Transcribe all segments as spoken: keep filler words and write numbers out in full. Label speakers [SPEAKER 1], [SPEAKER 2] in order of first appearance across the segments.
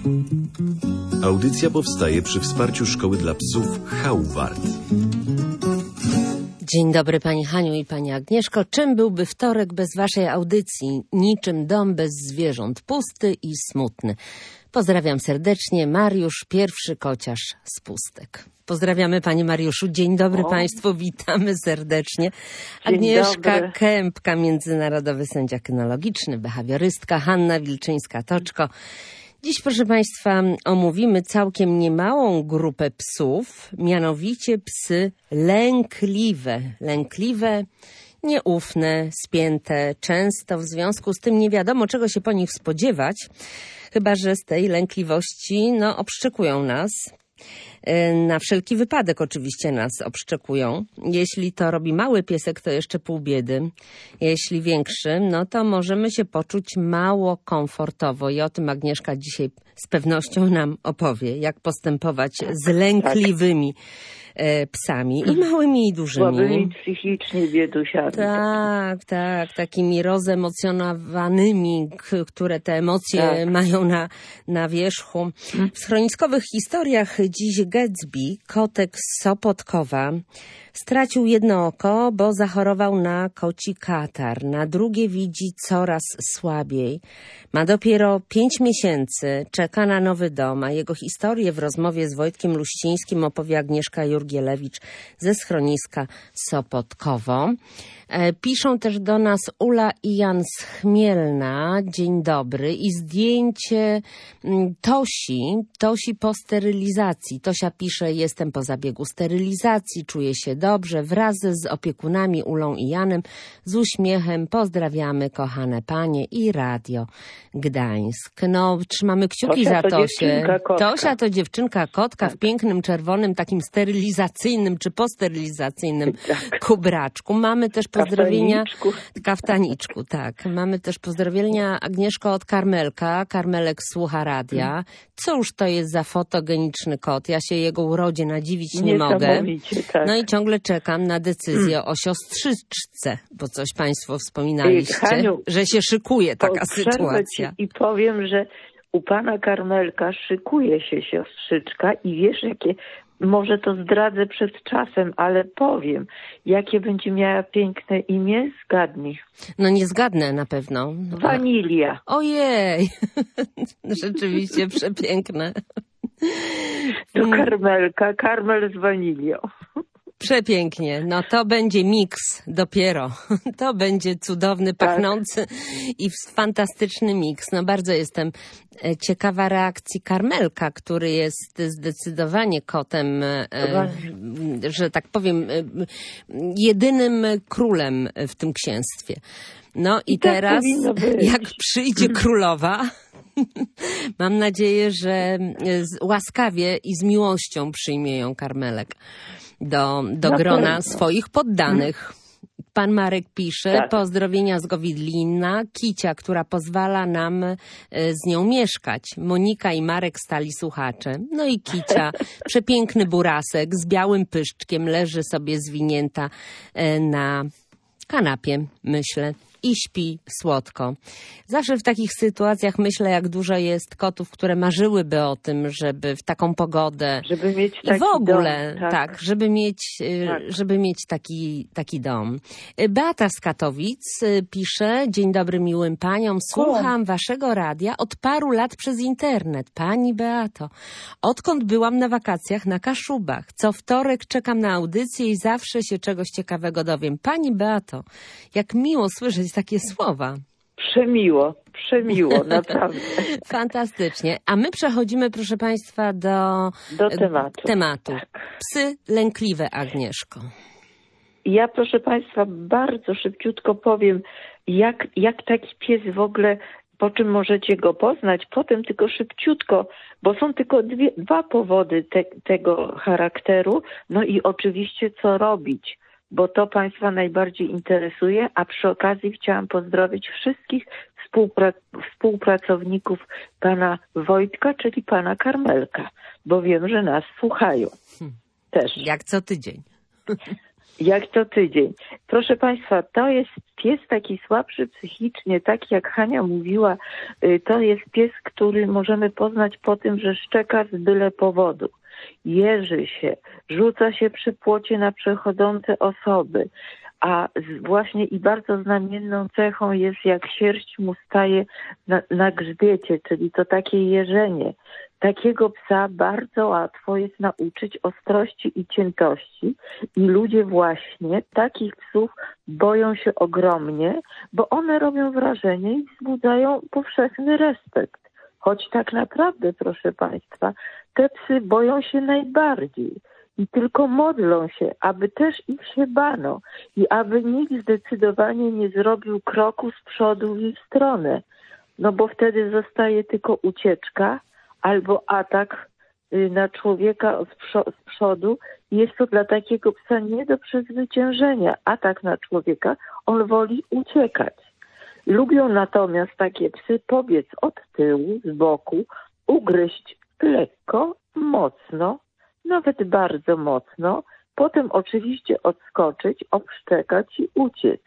[SPEAKER 1] Audycja powstaje przy wsparciu Szkoły dla Psów Hauwart.
[SPEAKER 2] Dzień dobry Pani Haniu i Pani Agnieszko. Czym byłby wtorek bez Waszej audycji? Niczym dom bez zwierząt, pusty i smutny. Pozdrawiam serdecznie. Mariusz, pierwszy kociarz z Pustek. Pozdrawiamy Panie Mariuszu. Dzień dobry o. Państwu, witamy serdecznie. Dzień Agnieszka dobry. Kępka, międzynarodowy sędzia kynologiczny, behawiorystka, Hanna Wilczyńska-Toczko. Dziś, proszę Państwa, omówimy całkiem niemałą grupę psów, mianowicie psy lękliwe. Lękliwe, nieufne, spięte, często w związku z tym nie wiadomo, czego się po nich spodziewać, chyba że z tej lękliwości no, obszczekują nas. Na wszelki wypadek oczywiście nas obszczekują. Jeśli to robi mały piesek, to jeszcze pół biedy. Jeśli większy, no to możemy się poczuć mało komfortowo. I o tym Agnieszka dzisiaj z pewnością nam opowie, jak postępować z lękliwymi psami i małymi i dużymi.
[SPEAKER 3] Słabymi psychicznie biedusiami.
[SPEAKER 2] Tak, tak, takimi rozemocjonowanymi, które te emocje tak. mają na, na wierzchu. W schroniskowych historiach dziś Gatsby, kotek z Sopotkowa, stracił jedno oko, bo zachorował na koci katar. Na drugie widzi coraz słabiej. Ma dopiero pięć miesięcy, czeka na nowy dom, a jego historię w rozmowie z Wojtkiem Luścińskim opowie Agnieszka Jurgielewicz ze schroniska Sopotkowo. Piszą też do nas Ula i Jan z Chmielna. Dzień dobry. I zdjęcie Tosi, Tosi po sterylizacji. Tosia pisze, jestem po zabiegu sterylizacji, czuję się dobrze, wraz z opiekunami Ulą i Janem, z uśmiechem pozdrawiamy kochane panie i Radio Gdańsk. No, trzymamy kciuki
[SPEAKER 3] Tosia
[SPEAKER 2] za
[SPEAKER 3] to
[SPEAKER 2] Tosię.
[SPEAKER 3] Kotka.
[SPEAKER 2] Tosia to dziewczynka kotka tak. w pięknym, czerwonym, takim sterylizacyjnym czy posterylizacyjnym tak. kubraczku. Mamy też pozdrowienia...
[SPEAKER 3] Kaftaniczku.
[SPEAKER 2] Kaftaniczku, tak. Mamy też pozdrowienia, Agnieszko, od Karmelka. Karmelek słucha radia. Cóż to jest za fotogeniczny kot? Ja się jego urodzie nadziwić nie mogę.
[SPEAKER 3] Tak.
[SPEAKER 2] No i ciągle czekam na decyzję hmm. o siostrzyczce, bo coś Państwo wspominaliście, Haniu, że się szykuje taka sytuacja.
[SPEAKER 3] I powiem, że u pana Karmelka szykuje się siostrzyczka i wiesz, jakie... Może to zdradzę przed czasem, ale powiem, jakie będzie miała piękne imię, zgadnij.
[SPEAKER 2] No nie zgadnę na pewno.
[SPEAKER 3] Wanilia.
[SPEAKER 2] Ojej, rzeczywiście przepiękne.
[SPEAKER 3] To Karmelka, karmel z wanilią.
[SPEAKER 2] Przepięknie. No to będzie miks dopiero. To będzie cudowny, pachnący tak. i fantastyczny miks. No bardzo jestem ciekawa reakcji Karmelka, który jest zdecydowanie kotem, że tak powiem, jedynym królem w tym księstwie. No i, I teraz, tak jak przyjdzie królowa, mam nadzieję, że łaskawie i z miłością przyjmie ją Karmelek do, do grona swoich poddanych. Pan Marek pisze, tak. pozdrowienia z Gowidlina, Kicia, która pozwala nam z nią mieszkać. Monika i Marek stali słuchacze. No i Kicia, przepiękny burasek z białym pyszczkiem, leży sobie zwinięta na kanapie, myślę. I śpi słodko. Zawsze w takich sytuacjach myślę, jak dużo jest kotów, które marzyłyby o tym, żeby w taką pogodę
[SPEAKER 3] żeby mieć taki
[SPEAKER 2] i w ogóle,
[SPEAKER 3] dom, tak.
[SPEAKER 2] tak, żeby mieć, tak. żeby mieć taki, taki dom. Beata z Katowic pisze, dzień dobry miłym paniom, słucham waszego radia od paru lat przez internet. Pani Beato, odkąd byłam na wakacjach na Kaszubach, co wtorek czekam na audycję i zawsze się czegoś ciekawego dowiem. Pani Beato, jak miło słyszeć takie słowa.
[SPEAKER 3] Przemiło, przemiło, naprawdę.
[SPEAKER 2] Fantastycznie. A my przechodzimy, proszę Państwa, do,
[SPEAKER 3] do tematu.
[SPEAKER 2] tematu.
[SPEAKER 3] Tak.
[SPEAKER 2] Psy lękliwe, Agnieszko.
[SPEAKER 3] Ja, proszę Państwa, bardzo szybciutko powiem, jak, jak taki pies w ogóle, po czym możecie go poznać, potem tylko szybciutko, bo są tylko dwie, dwa powody te, tego charakteru, no i oczywiście co robić. Bo to Państwa najbardziej interesuje, a przy okazji chciałam pozdrowić wszystkich współpra- współpracowników pana Wojtka, czyli pana Karmelka, bo wiem, że nas słuchają też.
[SPEAKER 2] Jak co tydzień.
[SPEAKER 3] Jak co tydzień. Proszę Państwa, to jest pies taki słabszy psychicznie, tak jak Hania mówiła, to jest pies, który możemy poznać po tym, że szczeka z byle powodu. Jeży się, rzuca się przy płocie na przechodzące osoby, a właśnie i bardzo znamienną cechą jest, jak sierść mu staje na, na grzbiecie, czyli to takie jeżenie. Takiego psa bardzo łatwo jest nauczyć ostrości i ciętości i ludzie właśnie takich psów boją się ogromnie, bo one robią wrażenie i wzbudzają powszechny respekt. Choć tak naprawdę, proszę Państwa, te psy boją się najbardziej i tylko modlą się, aby też ich się bano i aby nikt zdecydowanie nie zrobił kroku z przodu w ich stronę, no bo wtedy zostaje tylko ucieczka albo atak na człowieka z przodu. Jest to dla takiego psa nie do przezwyciężenia. Atak na człowieka, on woli uciekać. Lubią natomiast takie psy pobiec od tyłu, z boku, ugryźć lekko, mocno, nawet bardzo mocno, potem oczywiście odskoczyć, obszczekać i uciec.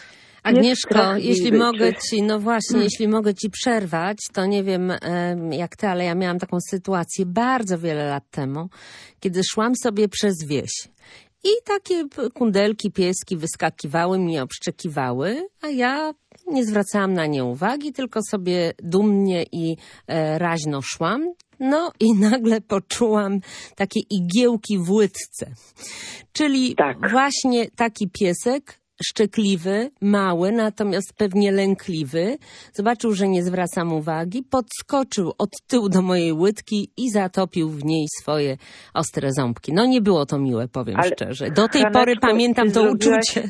[SPEAKER 2] Agnieszko, jeśli mogę ci, no właśnie, hmm. jeśli mogę ci przerwać, to nie wiem jak ty, ale ja miałam taką sytuację bardzo wiele lat temu, kiedy szłam sobie przez wieś. I takie kundelki, pieski wyskakiwały mi, obszczekiwały, a ja nie zwracałam na nie uwagi, tylko sobie dumnie i e, raźno szłam. No i nagle poczułam takie igiełki w łydce. Czyli tak. Właśnie taki piesek, szczekliwy, mały, natomiast pewnie lękliwy, zobaczył, że nie zwracam uwagi, podskoczył od tyłu do mojej łydki i zatopił w niej swoje ostre ząbki. No nie było to miłe, powiem Ale szczerze. Do tej Haneczko, pory pamiętam to uczucie.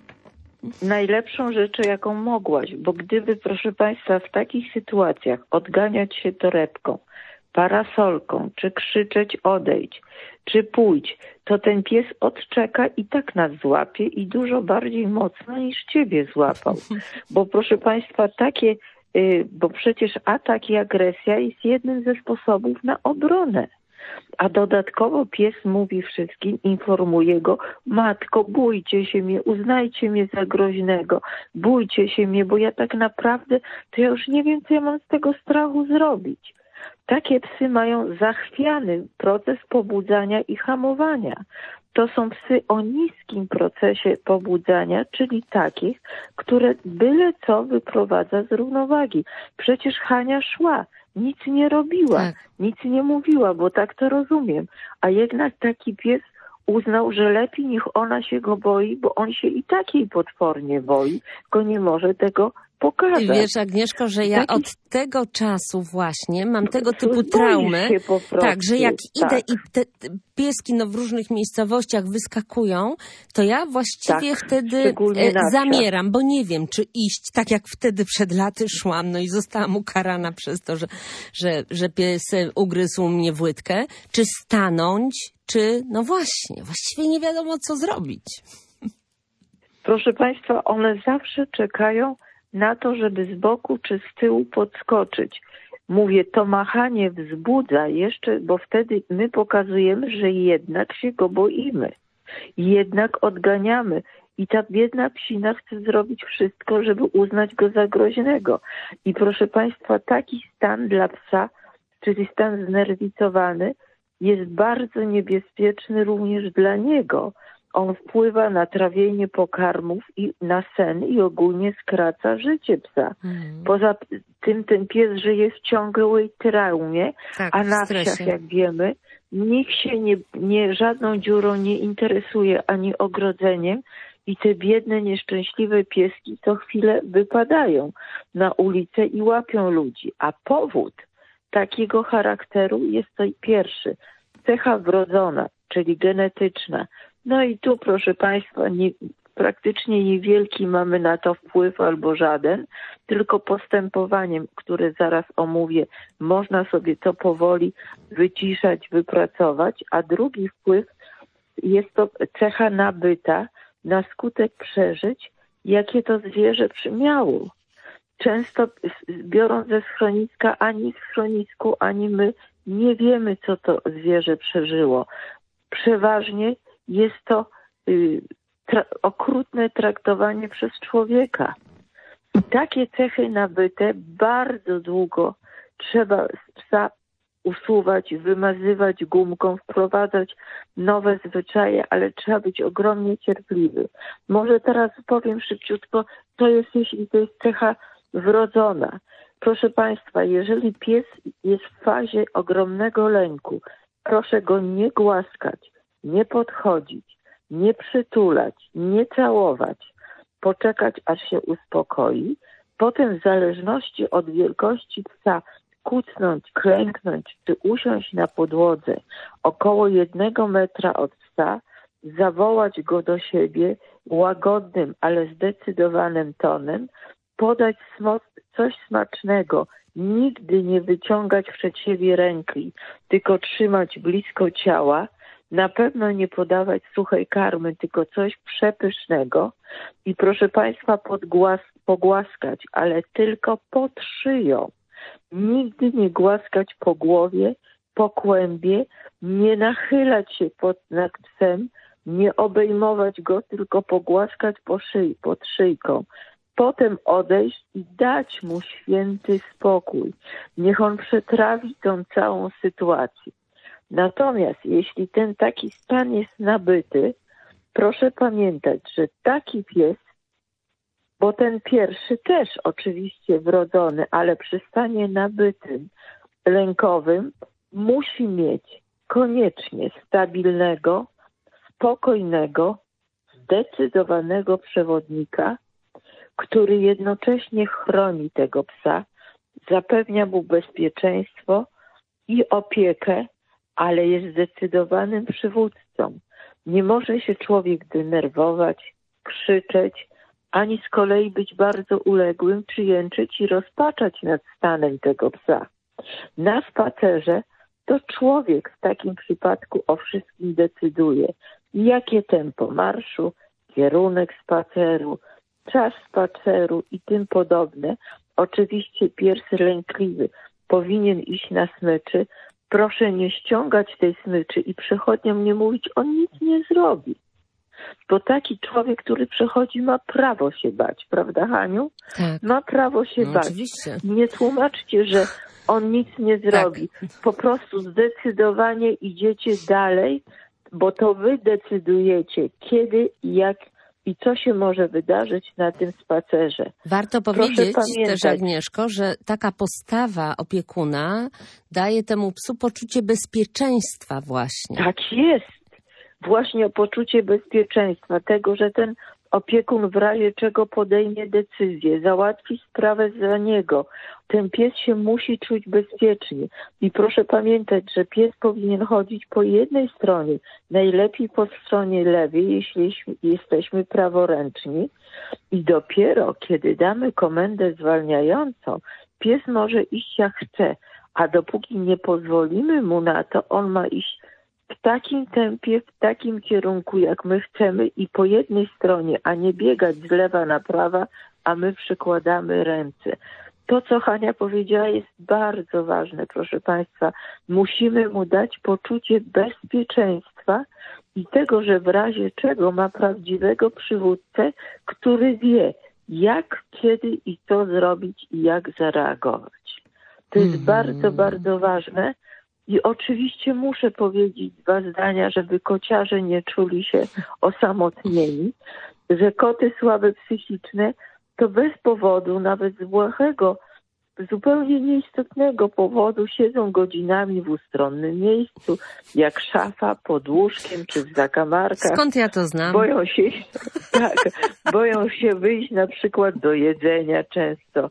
[SPEAKER 3] Najlepszą rzeczą, jaką mogłaś, bo gdyby, proszę Państwa, w takich sytuacjach odganiać się torebką, parasolką, czy krzyczeć odejdź, czy pójdź, to ten pies odczeka i tak nas złapie i dużo bardziej mocno niż ciebie złapał. Bo proszę Państwa, takie, yy, bo przecież atak i agresja jest jednym ze sposobów na obronę. A dodatkowo pies mówi wszystkim, informuje go, matko, bójcie się mnie, uznajcie mnie za groźnego, bójcie się mnie, bo ja tak naprawdę, to ja już nie wiem, co ja mam z tego strachu zrobić. Takie psy mają zachwiany proces pobudzania i hamowania. To są psy o niskim procesie pobudzania, czyli takich, które byle co wyprowadza z równowagi. Przecież Hania szła, nic nie robiła, tak. nic nie mówiła, bo tak to rozumiem. A jednak taki pies uznał, że lepiej niech ona się go boi, bo on się i tak jej potwornie boi, tylko nie może tego pokazać.
[SPEAKER 2] Ty wiesz, Agnieszko, że ja Taki... od tego czasu właśnie mam tego typu traumy, tak, że jak tak. idę i te, te pieski no, w różnych miejscowościach wyskakują, to ja właściwie tak, wtedy e, zamieram, bo nie wiem, czy iść tak jak wtedy przed laty szłam, no i zostałam ukarana przez to, że, że, że pies ugryzł mnie w łydkę, czy stanąć, czy no właśnie, właściwie nie wiadomo co zrobić.
[SPEAKER 3] Proszę Państwa, one zawsze czekają na to, żeby z boku czy z tyłu podskoczyć. Mówię, to machanie wzbudza jeszcze, bo wtedy my pokazujemy, że jednak się go boimy. Jednak odganiamy. I ta biedna psina chce zrobić wszystko, żeby uznać go za groźnego. I proszę Państwa, taki stan dla psa, czyli stan znerwicowany, jest bardzo niebezpieczny również dla niego. On wpływa na trawienie pokarmów i na sen i ogólnie skraca życie psa. Mm. Poza tym ten pies żyje w ciągłej traumie, tak, a na wsiach, jak wiemy, nikt się nie, nie żadną dziurą nie interesuje ani ogrodzeniem i te biedne, nieszczęśliwe pieski co chwilę wypadają na ulicę i łapią ludzi. A powód takiego charakteru jest to pierwszy. Cecha wrodzona, czyli genetyczna. No i tu, proszę Państwa, nie, praktycznie niewielki mamy na to wpływ albo żaden, tylko postępowaniem, które zaraz omówię, można sobie to powoli wyciszać, wypracować, a drugi wpływ jest to cecha nabyta na skutek przeżyć, jakie to zwierzę miało. Często biorąc ze schroniska, ani w schronisku, ani my nie wiemy, co to zwierzę przeżyło. Przeważnie jest to y, tra- okrutne traktowanie przez człowieka. I takie cechy nabyte bardzo długo trzeba z psa usuwać, wymazywać gumką, wprowadzać nowe zwyczaje, ale trzeba być ogromnie cierpliwy. Może teraz powiem szybciutko, to jest, jeśli to jest cecha wrodzona. Proszę Państwa, jeżeli pies jest w fazie ogromnego lęku, proszę go nie głaskać, nie podchodzić, nie przytulać, nie całować, poczekać, aż się uspokoi. Potem w zależności od wielkości psa kucnąć, klęknąć czy usiąść na podłodze około jednego metra od psa, zawołać go do siebie łagodnym, ale zdecydowanym tonem, podać smo- coś smacznego, nigdy nie wyciągać przed siebie ręki, tylko trzymać blisko ciała, na pewno nie podawać suchej karmy, tylko coś przepysznego i proszę Państwa podgłas- pogłaskać, ale tylko pod szyją. Nigdy nie głaskać po głowie, po kłębie, nie nachylać się pod, nad psem, nie obejmować go, tylko pogłaskać po szyi, pod szyjką. Potem odejść i dać mu święty spokój. Niech on przetrawi tą całą sytuację. Natomiast jeśli ten taki stan jest nabyty, proszę pamiętać, że taki pies, bo ten pierwszy też oczywiście wrodzony, ale przy stanie nabytym, lękowym, musi mieć koniecznie stabilnego, spokojnego, zdecydowanego przewodnika, który jednocześnie chroni tego psa, zapewnia mu bezpieczeństwo i opiekę, ale jest zdecydowanym przywódcą. Nie może się człowiek denerwować, krzyczeć, ani z kolei być bardzo uległym, czy jęczyć i rozpaczać nad stanem tego psa. Na spacerze to człowiek w takim przypadku o wszystkim decyduje. Jakie tempo marszu, kierunek spaceru, czas spaceru i tym podobne. Oczywiście pies lękliwy powinien iść na smyczy. Proszę nie ściągać tej smyczy i przechodniom nie mówić, on nic nie zrobi. Bo taki człowiek, który przechodzi, ma prawo się bać, prawda, Haniu?
[SPEAKER 2] Tak.
[SPEAKER 3] Ma prawo się
[SPEAKER 2] No,
[SPEAKER 3] bać.
[SPEAKER 2] oczywiście.
[SPEAKER 3] Nie tłumaczcie, że on nic nie zrobi.
[SPEAKER 2] Tak.
[SPEAKER 3] Po prostu zdecydowanie idziecie dalej, bo to wy decydujecie, kiedy i jak i co się może wydarzyć na tym spacerze.
[SPEAKER 2] Warto
[SPEAKER 3] Proszę
[SPEAKER 2] powiedzieć
[SPEAKER 3] pamiętać.
[SPEAKER 2] też, Agnieszko, że taka postawa opiekuna daje temu psu poczucie bezpieczeństwa właśnie.
[SPEAKER 3] Tak jest. Właśnie o poczucie bezpieczeństwa, tego, że ten opiekun w razie czego podejmie decyzję, załatwi sprawę za niego. Ten pies się musi czuć bezpiecznie. I proszę pamiętać, że pies powinien chodzić po jednej stronie, najlepiej po stronie lewej, jeśli jesteśmy praworęczni. I dopiero kiedy damy komendę zwalniającą, pies może iść jak chce, a dopóki nie pozwolimy mu na to, on ma iść w takim tempie, w takim kierunku, jak my chcemy i po jednej stronie, a nie biegać z lewa na prawa, a my przykładamy ręce. To, co Hania powiedziała, jest bardzo ważne, proszę Państwa. Musimy mu dać poczucie bezpieczeństwa i tego, że w razie czego ma prawdziwego przywódcę, który wie, jak, kiedy i co zrobić i jak zareagować. To jest mm. bardzo, bardzo ważne. I oczywiście muszę powiedzieć dwa zdania, żeby kociarze nie czuli się osamotnieni, że koty słabe psychiczne to bez powodu, nawet z błahego, zupełnie nieistotnego powodu siedzą godzinami w ustronnym miejscu, jak szafa pod łóżkiem czy w zakamarkach.
[SPEAKER 2] Skąd ja to znam?
[SPEAKER 3] Boją się, tak, boją się wyjść na przykład do jedzenia często.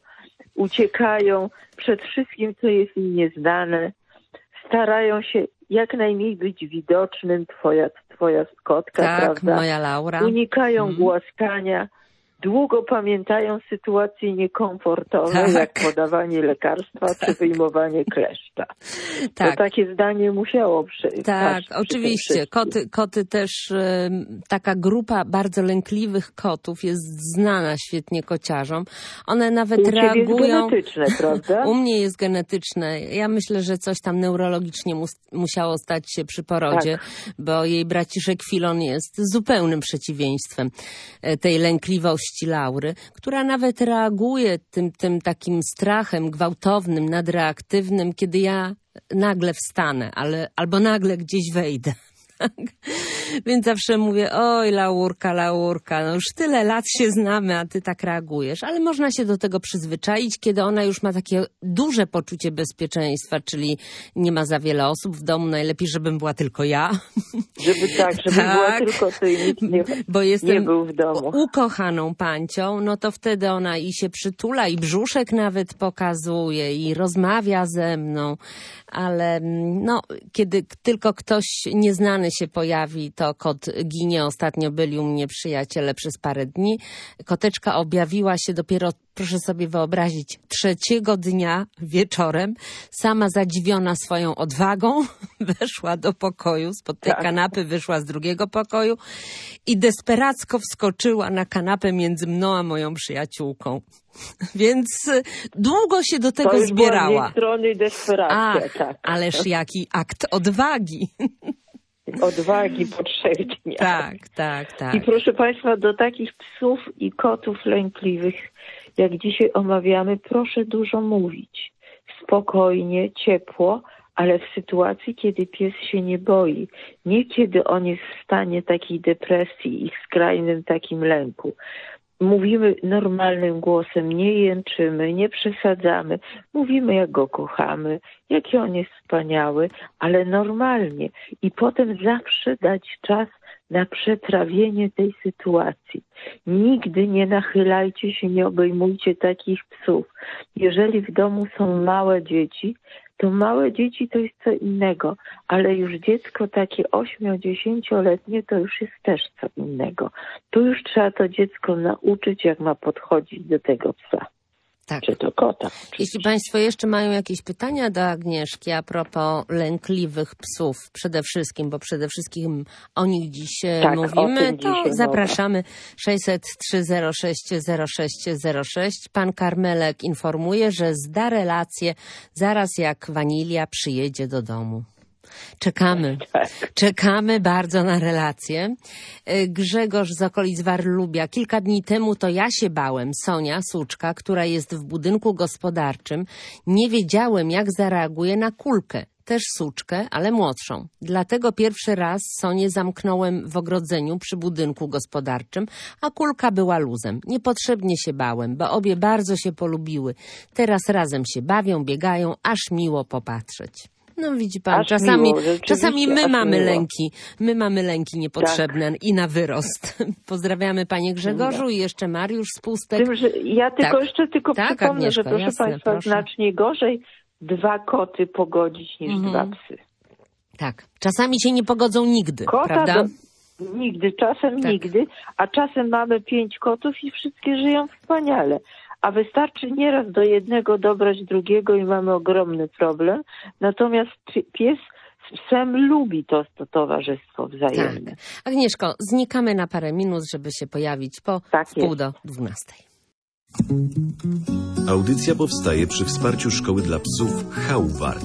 [SPEAKER 3] Uciekają przed wszystkim, co jest im nieznane. Starają się jak najmniej być widocznym, twoja, twoja kotka,
[SPEAKER 2] tak,
[SPEAKER 3] prawda?
[SPEAKER 2] moja Laura.
[SPEAKER 3] Unikają
[SPEAKER 2] mm.
[SPEAKER 3] głaskania. długo pamiętają sytuacje niekomfortowe,
[SPEAKER 2] Tak.
[SPEAKER 3] jak podawanie lekarstwa czy wyjmowanie kleszcza.
[SPEAKER 2] Tak.
[SPEAKER 3] To takie zdanie musiało przyjść.
[SPEAKER 2] Tak, oczywiście. Koty, koty też, y, taka grupa bardzo lękliwych kotów jest znana świetnie kociarzom. One nawet
[SPEAKER 3] U ciebie
[SPEAKER 2] reagują...
[SPEAKER 3] jest genetyczne, prawda?
[SPEAKER 2] U mnie jest genetyczne. Ja myślę, że coś tam neurologicznie mus, musiało stać się przy porodzie,
[SPEAKER 3] Tak.
[SPEAKER 2] bo jej braciszek Filon jest zupełnym przeciwieństwem tej lękliwości Laury, która nawet reaguje tym, tym takim strachem gwałtownym, nadreaktywnym, kiedy ja nagle wstanę, ale, albo nagle gdzieś wejdę. Więc zawsze mówię, oj Laurka, Laurka, no już tyle lat się znamy, a ty tak reagujesz. Ale można się do tego przyzwyczaić, kiedy ona już ma takie duże poczucie bezpieczeństwa, czyli nie ma za wiele osób w domu, najlepiej, żebym była tylko ja.
[SPEAKER 3] Żeby tak, żeby
[SPEAKER 2] Tak.
[SPEAKER 3] była tylko ty i nikt nie,
[SPEAKER 2] Bo jestem
[SPEAKER 3] nie był w domu.
[SPEAKER 2] ukochaną pancią, no to wtedy ona i się przytula, i brzuszek nawet pokazuje, i rozmawia ze mną. Ale no, kiedy tylko ktoś nieznany się pojawi, to kot ginie. Ostatnio byli u mnie przyjaciele przez parę dni. Koteczka objawiła się dopiero, proszę sobie wyobrazić, trzeciego dnia wieczorem. Sama zadziwiona swoją odwagą weszła do pokoju, spod tej
[SPEAKER 3] Tak.
[SPEAKER 2] kanapy wyszła z drugiego pokoju i desperacko wskoczyła na kanapę między mną a moją przyjaciółką. Więc długo się do tego
[SPEAKER 3] to już
[SPEAKER 2] zbierała.
[SPEAKER 3] była z jej strony desperacja,
[SPEAKER 2] Ach,
[SPEAKER 3] tak.
[SPEAKER 2] ależ jaki akt odwagi.
[SPEAKER 3] Odwagi po trzech dniach.
[SPEAKER 2] Tak, tak, tak.
[SPEAKER 3] I proszę Państwa, do takich psów i kotów lękliwych, jak dzisiaj omawiamy, proszę dużo mówić. Spokojnie, ciepło, ale w sytuacji, kiedy pies się nie boi. Nie kiedy on jest w stanie takiej depresji i skrajnym takim lęku. Mówimy normalnym głosem, nie jęczymy, nie przesadzamy. Mówimy, jak go kochamy, jaki on jest wspaniały, ale normalnie. I potem zawsze dać czas na przetrawienie tej sytuacji. Nigdy nie nachylajcie się, nie obejmujcie takich psów. Jeżeli w domu są małe dzieci, to małe dzieci to jest co innego, ale już dziecko takie ośmio-dziesięcioletnie to już jest też co innego. Tu już trzeba to dziecko nauczyć, jak ma podchodzić do tego psa.
[SPEAKER 2] Tak.
[SPEAKER 3] Czy to kota.
[SPEAKER 2] Jeśli Państwo jeszcze mają jakieś pytania do Agnieszki a propos lękliwych psów przede wszystkim, bo przede wszystkim o nich dziś
[SPEAKER 3] Tak,
[SPEAKER 2] mówimy,
[SPEAKER 3] o tym
[SPEAKER 2] to
[SPEAKER 3] dzisiaj
[SPEAKER 2] zapraszamy sześćset trzy zero sześć zero sześć zero sześć. Pan Karmelek informuje, że zda relację zaraz jak Wanilia przyjedzie do domu. Czekamy.
[SPEAKER 3] Tak.
[SPEAKER 2] Czekamy bardzo na relację. Grzegorz z okolic Warlubia. Kilka dni temu to ja się bałem. Sonia, suczka, która jest w budynku gospodarczym. Nie wiedziałem, jak zareaguje na kulkę. Też suczkę, ale młodszą. Dlatego pierwszy raz Sonię zamknąłem w ogrodzeniu przy budynku gospodarczym, a kulka była luzem. Niepotrzebnie się bałem, bo obie bardzo się polubiły. Teraz razem się bawią, biegają, aż miło popatrzeć. No widzi pan,
[SPEAKER 3] Aż
[SPEAKER 2] czasami,
[SPEAKER 3] miło,
[SPEAKER 2] czasami my
[SPEAKER 3] aż
[SPEAKER 2] mamy
[SPEAKER 3] miło.
[SPEAKER 2] lęki, my mamy lęki niepotrzebne i na wyrost. Pozdrawiamy panie Grzegorzu i jeszcze Mariusz z Pustek.
[SPEAKER 3] Tym, że ja tylko
[SPEAKER 2] Tak.
[SPEAKER 3] jeszcze tylko
[SPEAKER 2] Tak,
[SPEAKER 3] przypomnę,
[SPEAKER 2] Agnieszko,
[SPEAKER 3] że proszę
[SPEAKER 2] jasne,
[SPEAKER 3] Państwa,
[SPEAKER 2] proszę.
[SPEAKER 3] znacznie gorzej dwa koty pogodzić niż
[SPEAKER 2] Mhm.
[SPEAKER 3] dwa psy.
[SPEAKER 2] Tak, czasami się nie pogodzą nigdy,
[SPEAKER 3] Kota
[SPEAKER 2] prawda?
[SPEAKER 3] do, nigdy, czasem
[SPEAKER 2] Tak.
[SPEAKER 3] nigdy, a czasem mamy pięć kotów i wszystkie żyją wspaniale. A wystarczy nieraz do jednego dobrać drugiego i mamy ogromny problem. Natomiast pi- pies z psem lubi to, to towarzystwo wzajemne.
[SPEAKER 2] Tak. Agnieszko, znikamy na parę minut, żeby się pojawić po
[SPEAKER 3] Tak
[SPEAKER 2] wpół
[SPEAKER 3] jest.
[SPEAKER 2] do dwunastej.
[SPEAKER 1] Audycja powstaje przy wsparciu Szkoły dla Psów Hauwart.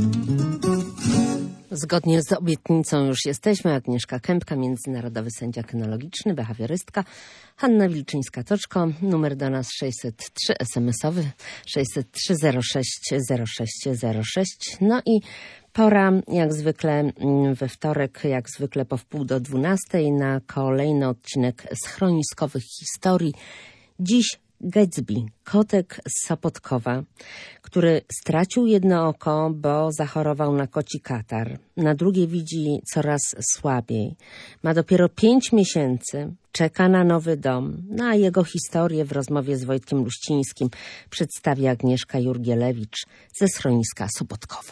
[SPEAKER 2] Zgodnie z obietnicą już jesteśmy. Agnieszka Kępka, międzynarodowy sędzia kynologiczny, behawiorystka. Hanna Wilczyńska-Toczko, numer do nas sześćset trzy, esemesowy sześćset trzy zero sześć zero sześć zero sześć. No i pora, jak zwykle we wtorek, jak zwykle po wpół do dwunastej, na kolejny odcinek schroniskowych historii. Dziś Gatsby, kotek z Sopotkowa, który stracił jedno oko, bo zachorował na koci katar. Na drugie widzi coraz słabiej. Ma dopiero pięć miesięcy, czeka na nowy dom. No a jego historię w rozmowie z Wojtkiem Luścińskim przedstawi Agnieszka Jurgielewicz ze schroniska Sopotkowo.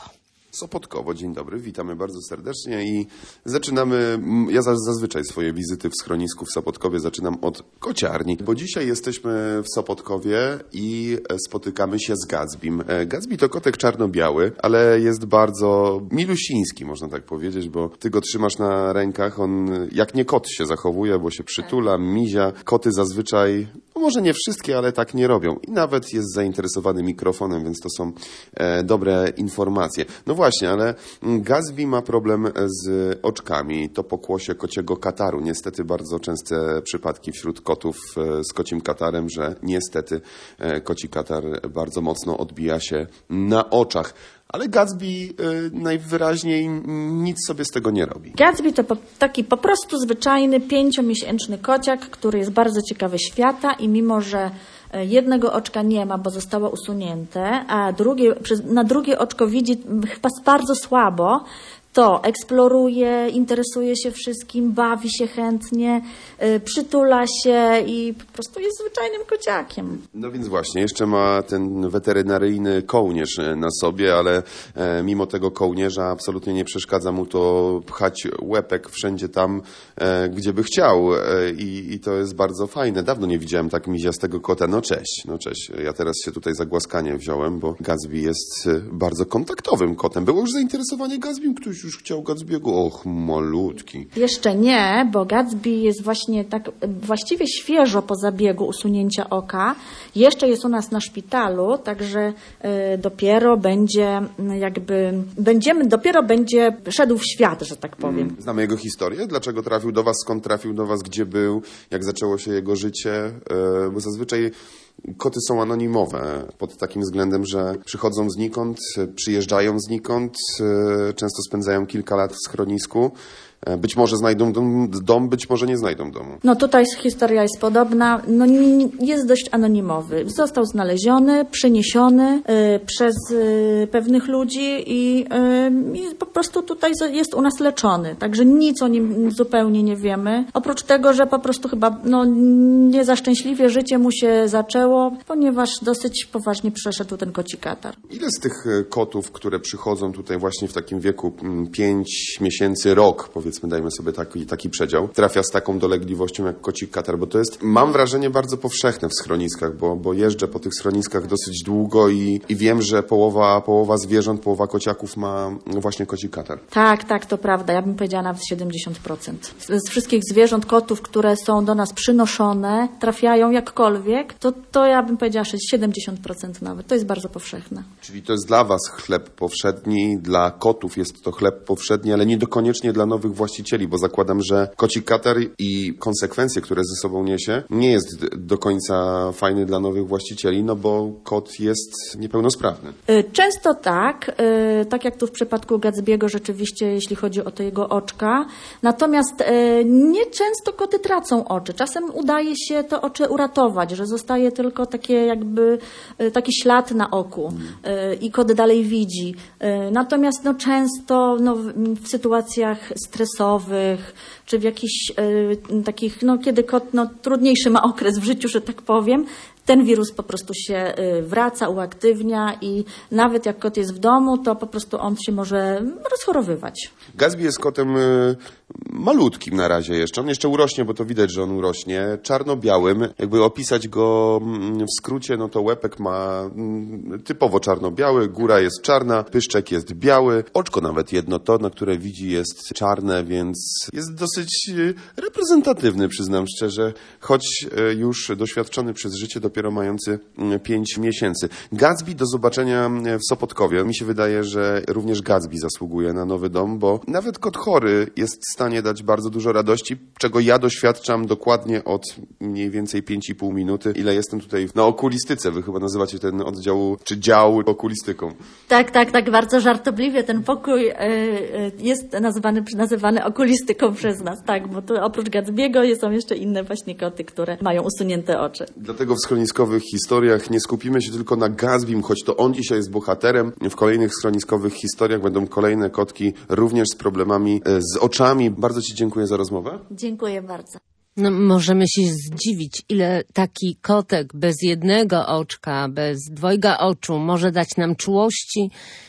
[SPEAKER 4] Sopotkowo, dzień dobry, witamy bardzo serdecznie i zaczynamy, ja zazwyczaj swoje wizyty w schronisku w Sopotkowie zaczynam od kociarni, bo dzisiaj jesteśmy w Sopotkowie i spotykamy się z Gatsbym. Gatsby to kotek czarno-biały, ale jest bardzo milusiński, można tak powiedzieć, bo ty go trzymasz na rękach, on jak nie kot się zachowuje, bo się przytula, mizia. Koty zazwyczaj, no może nie wszystkie, ale tak nie robią i nawet jest zainteresowany mikrofonem, więc to są e, dobre informacje. No właśnie, ale Gatsby ma problem z oczkami. To pokłosie kociego kataru. Niestety bardzo częste przypadki wśród kotów z kocim katarem, że niestety koci katar bardzo mocno odbija się na oczach. Ale Gatsby y, najwyraźniej nic sobie z tego nie robi.
[SPEAKER 5] Gatsby to po, taki po prostu zwyczajny pięciomiesięczny kociak, który jest bardzo ciekawy świata i mimo, że jednego oczka nie ma, bo zostało usunięte, a drugie, na drugie oczko widzi chyba bardzo słabo, to eksploruje, interesuje się wszystkim, bawi się chętnie, y, przytula się i po prostu jest zwyczajnym kociakiem.
[SPEAKER 4] No więc właśnie, jeszcze ma ten weterynaryjny kołnierz na sobie, ale e, mimo tego kołnierza absolutnie nie przeszkadza mu to pchać łepek wszędzie tam, e, gdzie by chciał e, i, i to jest bardzo fajne. Dawno nie widziałem tak miziastego kota. No cześć, no cześć. Ja teraz się tutaj za głaskanie wziąłem, bo Gatsby jest bardzo kontaktowym kotem. Było już zainteresowanie Gatsbym? Ktoś już chciał Gatsby'ego? Och, malutki.
[SPEAKER 5] Jeszcze nie, bo Gatsby jest właśnie tak właściwie świeżo po zabiegu usunięcia oka. Jeszcze jest u nas na szpitalu, także y, dopiero będzie jakby, będziemy, dopiero będzie szedł w świat, że tak powiem.
[SPEAKER 4] Hmm. Znamy jego historię? Dlaczego trafił do was? Skąd trafił do was? Gdzie był? Jak zaczęło się jego życie? Y, bo zazwyczaj koty są anonimowe pod takim względem, że przychodzą znikąd, przyjeżdżają znikąd, często spędzają kilka lat w schronisku. Być może znajdą dom, dom, być może nie znajdą domu.
[SPEAKER 5] No tutaj historia jest podobna. No, jest dość anonimowy. Został znaleziony, przeniesiony y, przez y, pewnych ludzi i, y, i po prostu tutaj jest u nas leczony. Także nic o nim zupełnie nie wiemy. Oprócz tego, że po prostu chyba no, nie za szczęśliwie życie mu się zaczęło, ponieważ dosyć poważnie przeszedł ten koci katar.
[SPEAKER 4] Ile z tych kotów, które przychodzą tutaj właśnie w takim wieku pięć miesięcy, rok, powiedzmy, powiedzmy, dajmy sobie taki, taki przedział, trafia z taką dolegliwością jak koci katar, bo to jest, mam wrażenie, bardzo powszechne w schroniskach, bo, bo jeżdżę po tych schroniskach dosyć długo i, i wiem, że połowa, połowa zwierząt, połowa kociaków ma właśnie koci katar. Tak,
[SPEAKER 5] tak, to prawda. Ja bym powiedziała nawet siedemdziesiąt procent. Z wszystkich zwierząt, kotów, które są do nas przynoszone, trafiają jakkolwiek, to, to ja bym powiedziała siedemdziesiąt procent nawet. To jest bardzo powszechne.
[SPEAKER 4] Czyli to jest dla was chleb powszedni, dla kotów jest to chleb powszedni, ale nie dokoniecznie dla nowych właścicieli, bo zakładam, że koci katar i konsekwencje, które ze sobą niesie, nie jest do końca fajny dla nowych właścicieli, no bo kot jest niepełnosprawny.
[SPEAKER 5] Często tak, tak jak tu w przypadku Gatsby'ego rzeczywiście, jeśli chodzi o te jego oczka. Natomiast nieczęsto koty tracą oczy. Czasem udaje się to oczy uratować, że zostaje tylko takie jakby taki ślad na oku i kot dalej widzi. Natomiast no, często no, w sytuacjach stresowych, czy w jakichś y, takich, no kiedy kot no, trudniejszy ma okres w życiu, że tak powiem, ten wirus po prostu się y, wraca, uaktywnia i nawet jak kot jest w domu, to po prostu on się może rozchorowywać.
[SPEAKER 4] Gatsby jest kotem y, malutkim na razie jeszcze. On jeszcze urośnie, bo to widać, że on urośnie. Czarno-białym. Jakby opisać go w skrócie, no to łepek ma typowo czarno-biały, góra jest czarna, pyszczek jest biały, oczko nawet jedno to, na które widzi, jest czarne, więc jest dosyć reprezentatywny, przyznam szczerze, choć już doświadczony przez życie, dopiero mający pięć miesięcy. Gatsby do zobaczenia w Sopotkowie. Mi się wydaje, że również Gatsby zasługuje na nowy dom, bo nawet kot chory jest w stanie dać bardzo dużo radości, czego ja doświadczam dokładnie od mniej więcej pięć i pół minuty, ile jestem tutaj na okulistyce. Wy chyba nazywacie ten oddział, czy dział okulistyką.
[SPEAKER 5] Tak, tak, tak, bardzo żartobliwie ten pokój y, y, jest nazywany, nazywany okulistyką przez nas, tak, bo to oprócz Gatsby'ego są jeszcze inne właśnie koty, które mają usunięte oczy.
[SPEAKER 4] Dlatego w schroniskowych historiach nie skupimy się tylko na Gatsbym, choć to on dzisiaj jest bohaterem. W kolejnych schroniskowych historiach będą kolejne kotki również z problemami z oczami. Bardzo ci dziękuję za rozmowę.
[SPEAKER 5] Dziękuję bardzo.
[SPEAKER 2] No, możemy się zdziwić, ile taki kotek bez jednego oczka, bez dwojga oczu może dać nam czułości,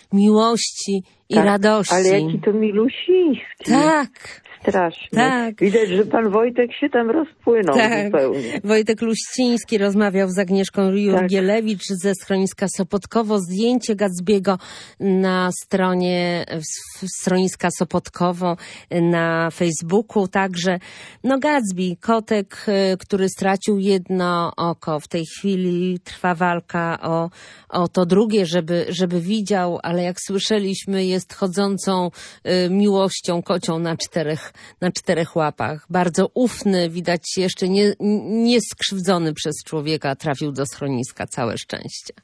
[SPEAKER 2] miłości i
[SPEAKER 3] tak,
[SPEAKER 2] radości.
[SPEAKER 3] Ale jaki to milusiński.
[SPEAKER 2] Tak.
[SPEAKER 3] Strasznie.
[SPEAKER 2] Tak.
[SPEAKER 3] Widać, że pan Wojtek się tam rozpłynął
[SPEAKER 2] tak.
[SPEAKER 3] zupełnie.
[SPEAKER 2] Wojtek Luściński rozmawiał z Agnieszką Jurgielewicz tak. ze schroniska Sopotkowo. Zdjęcie Gatsby'ego na stronie schroniska Sopotkowo na Facebooku. Także no Gatsby, kotek, który stracił jedno oko. W tej chwili trwa walka o, o to drugie, żeby, żeby widział, ale jak słyszeliśmy, jest chodzącą y, miłością kocią na czterech na czterech łapach. Bardzo ufny, widać jeszcze nie, nie skrzywdzony przez człowieka, trafił do schroniska. Całe szczęście.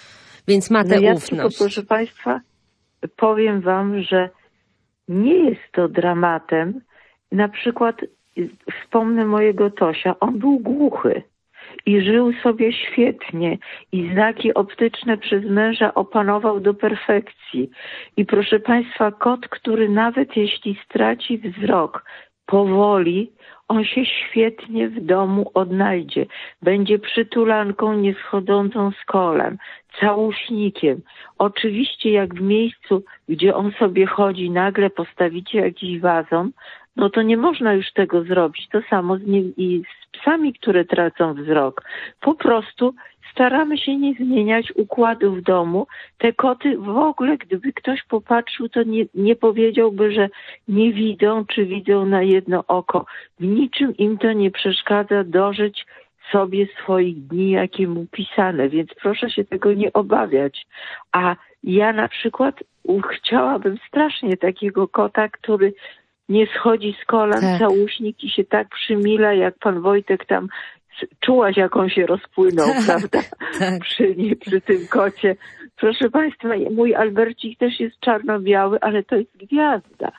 [SPEAKER 2] Więc ma tę
[SPEAKER 3] no ja
[SPEAKER 2] ufność.
[SPEAKER 3] Tylko, proszę państwa, powiem wam, że nie jest to dramatem. Na przykład wspomnę mojego Tosia. On był głuchy i żył sobie świetnie i znaki optyczne przez męża opanował do perfekcji. I proszę państwa, kot, który nawet jeśli straci wzrok powoli, on się świetnie w domu odnajdzie. Będzie przytulanką nieschodzącą z kolan, całuśnikiem. Oczywiście jak w miejscu, gdzie on sobie chodzi, nagle postawicie jakiś wazon, no to nie można już tego zrobić. To samo z, nie, i z psami, które tracą wzrok. Po prostu staramy się nie zmieniać układu w domu. Te koty w ogóle, gdyby ktoś popatrzył, to nie, nie powiedziałby, że nie widzą, czy widzą na jedno oko. W niczym im to nie przeszkadza dożyć sobie swoich dni, jakie mu pisane, więc proszę się tego nie obawiać. A ja na przykład chciałabym strasznie takiego kota, który nie schodzi z kolan, tak. Całusznik i się tak przymila, jak pan Wojtek tam. Czułaś, jak on się rozpłynął, tak, prawda? Tak. Przy, nie, przy tym kocie. Proszę państwa, mój Albercik też jest czarno-biały, ale to jest gwiazda.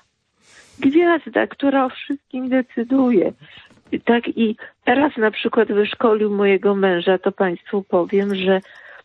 [SPEAKER 3] Gwiazda, która o wszystkim decyduje. Tak i teraz na przykład wyszkolił mojego męża, to państwu powiem, że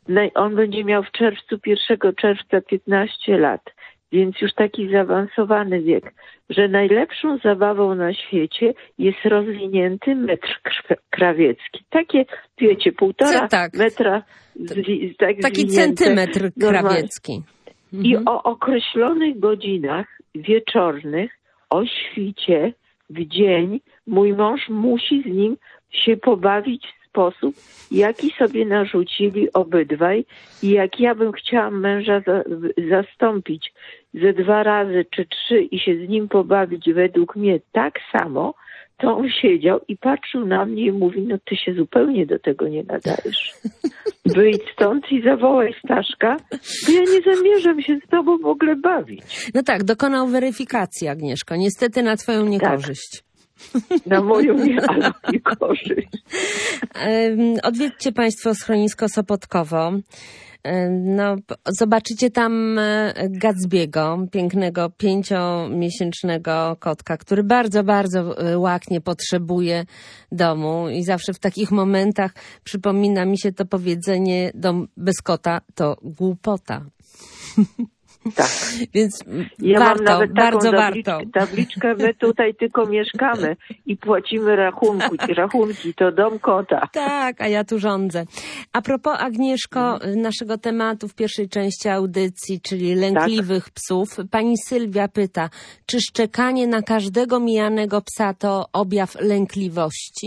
[SPEAKER 3] on będzie miał w czerwcu, pierwszego czerwca piętnaście lat. Więc już taki zaawansowany wiek, że najlepszą zabawą na świecie jest rozwinięty metr krawiecki. Takie, wiecie, półtora tak. metra. Z, tak
[SPEAKER 2] taki centymetr krawiecki.
[SPEAKER 3] Mhm. I o określonych godzinach wieczornych, o świcie, w dzień, mój mąż musi z nim się pobawić w sposób, jaki sobie narzucili obydwaj i jak ja bym chciała męża za, zastąpić ze dwa razy czy trzy i się z nim pobawić według mnie tak samo, to on siedział i patrzył na mnie i mówi, no ty się zupełnie do tego nie nadajesz. Wyjdź stąd i zawołaj Staszka, bo ja nie zamierzam się z tobą w ogóle bawić.
[SPEAKER 2] No tak, dokonał weryfikacji, Agnieszko. Niestety na twoją niekorzyść. Tak.
[SPEAKER 3] Na moją niekorzyść.
[SPEAKER 2] Odwiedźcie państwo schronisko Sopotkowo. No, zobaczycie tam Gatsby'ego, pięknego pięciomiesięcznego kotka, który bardzo, bardzo łaknie potrzebuje domu i zawsze w takich momentach przypomina mi się to powiedzenie, dom bez kota to głupota.
[SPEAKER 3] Tak.
[SPEAKER 2] Więc
[SPEAKER 3] ja
[SPEAKER 2] warto,
[SPEAKER 3] mam nawet
[SPEAKER 2] bardzo
[SPEAKER 3] tabliczkę,
[SPEAKER 2] warto.
[SPEAKER 3] Tabliczkę, my tutaj tylko mieszkamy i płacimy rachunki. Rachunki to dom kota.
[SPEAKER 2] Tak, a ja tu rządzę. A propos, Agnieszko, naszego tematu w pierwszej części audycji, czyli lękliwych tak. psów, pani Sylwia pyta, czy szczekanie na każdego mijanego psa to objaw lękliwości?